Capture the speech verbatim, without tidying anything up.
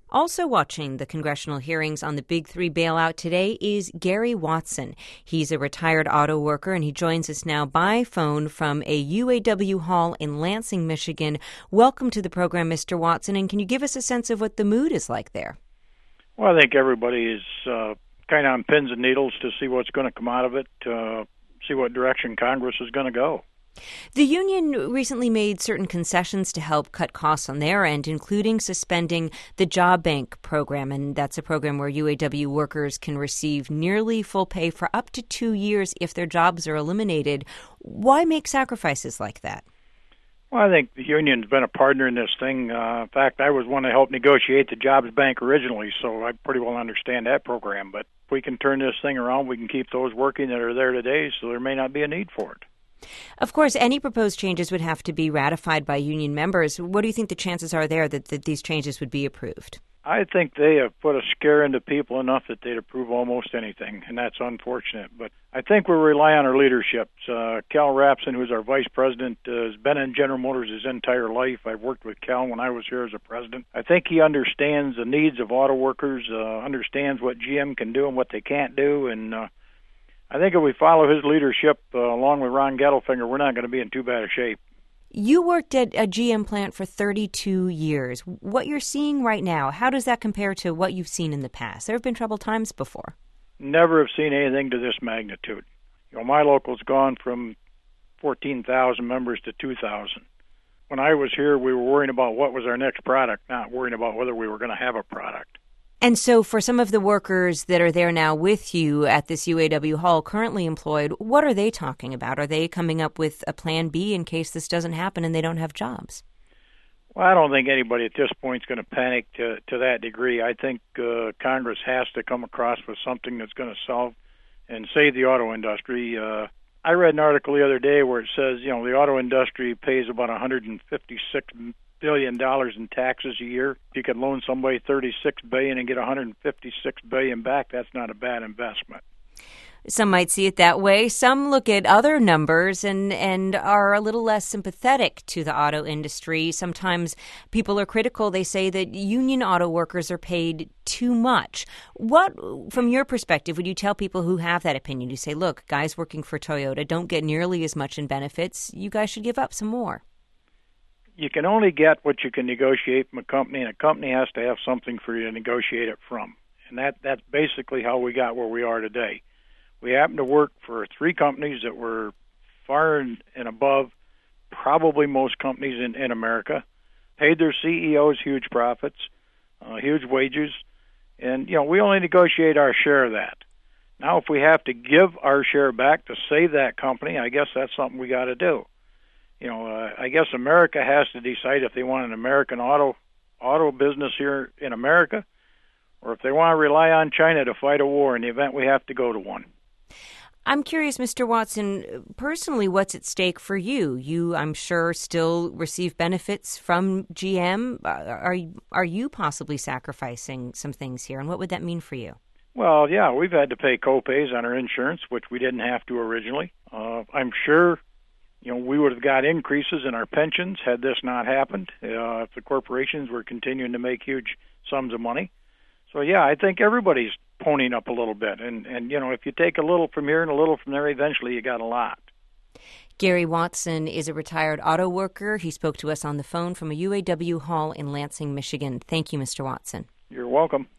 Also watching the congressional hearings on the Big Three bailout today is Gary Watson. He's a retired auto worker, and he joins us now by phone from a U A W hall in Lansing, Michigan. Welcome to the program, Mister Watson, and can you give us a sense of what the mood is like there? Well, I think everybody is uh, kind of on pins and needles to see what's going to come out of it, uh, see what direction Congress is going to go. The union recently made certain concessions to help cut costs on their end, including suspending the Job Bank program. And that's a program where U A W workers can receive nearly full pay for up to two years if their jobs are eliminated. Why make sacrifices like that? Well, I think the union's been a partner in this thing. Uh, in fact, I was one to help negotiate the Jobs Bank originally, so I pretty well understand that program. But if we can turn this thing around, we can keep those working that are there today, so there may not be a need for it. Of course, any proposed changes would have to be ratified by union members. What do you think the chances are there that, that these changes would be approved? I think they have put a scare into people enough that they'd approve almost anything, and that's unfortunate. But I think we rely on our leadership. Uh, Cal Rapson, who's our vice president, uh, has been in General Motors his entire life. I've worked with Cal when I was here as a president. I think he understands the needs of auto workers, uh, understands what G M can do and what they can't do, and uh, I think if we follow his leadership uh, along with Ron Gettelfinger, we're not going to be in too bad a shape. You worked at a G M plant for thirty-two years. What you're seeing right now, how does that compare to what you've seen in the past? There have been troubled times before. Never have seen anything to this magnitude. You know, my local's gone from fourteen thousand members to two thousand. When I was here, we were worrying about what was our next product, not worrying about whether we were going to have a product. And so for some of the workers that are there now with you at this U A W hall currently employed, what are they talking about? Are they coming up with a plan B in case this doesn't happen and they don't have jobs? Well, I don't think anybody at this point is going to panic to, to that degree. I think uh, Congress has to come across with something that's going to solve and save the auto industry. Uh, I read an article the other day where it says, you know, the auto industry pays about one hundred fifty-six billion dollars in taxes a year. If you could loan somebody thirty-six billion dollars and get one hundred fifty-six billion dollars back, that's not a bad investment. Some might see it that way. Some look at other numbers and, and are a little less sympathetic to the auto industry. Sometimes people are critical. They say that union auto workers are paid too much. What, from your perspective, would you tell people who have that opinion? You say, look, guys working for Toyota don't get nearly as much in benefits. You guys should give up some more. You can only get what you can negotiate from a company, and a company has to have something for you to negotiate it from. And that that's basically how we got where we are today. We happened to work for three companies that were far and, and above probably most companies in, in America, paid their C E Os huge profits, uh, huge wages, and, you know, we only negotiate our share of that. Now, if we have to give our share back to save that company, I guess that's something we got to do. You know, uh, I guess America has to decide if they want an American auto auto business here in America, or if they want to rely on China to fight a war in the event we have to go to one. I'm curious, Mister Watson, personally, what's at stake for you? You, I'm sure, still receive benefits from G M. Are, are you possibly sacrificing some things here, and what would that mean for you? Well, yeah, we've had to pay co-pays on our insurance, which we didn't have to originally. Uh, I'm sure You know, we would have got increases in our pensions had this not happened, uh, if the corporations were continuing to make huge sums of money. So, yeah, I think everybody's ponying up a little bit. And, and, you know, if you take a little from here and a little from there, eventually you got a lot. Gary Watson is a retired auto worker. He spoke to us on the phone from a U A W hall in Lansing, Michigan. Thank you, Mister Watson. You're welcome.